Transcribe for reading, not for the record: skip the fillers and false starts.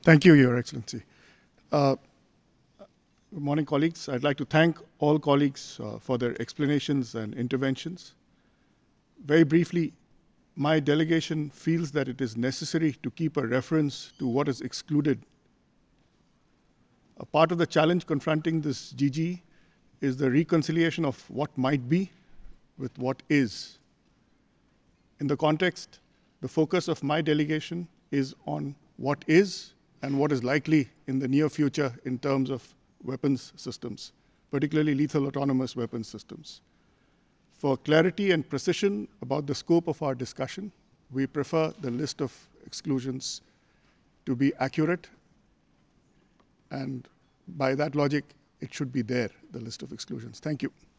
Thank you, Your Excellency. Uh, Good morning, colleagues. I'd like to thank all colleagues for their explanations and interventions. Very briefly, my delegation feels that it is necessary to keep a reference to what is excluded. A part of the challenge confronting this GG is the reconciliation of what might be with what is. In the context, the focus of my delegation is on what is and what is likely in the near future in terms of weapons systems, particularly lethal autonomous weapons systems. For clarity and precision about the scope of our discussion, we prefer the list of exclusions to be accurate, and by that logic, it should be there, the list of exclusions. Thank you.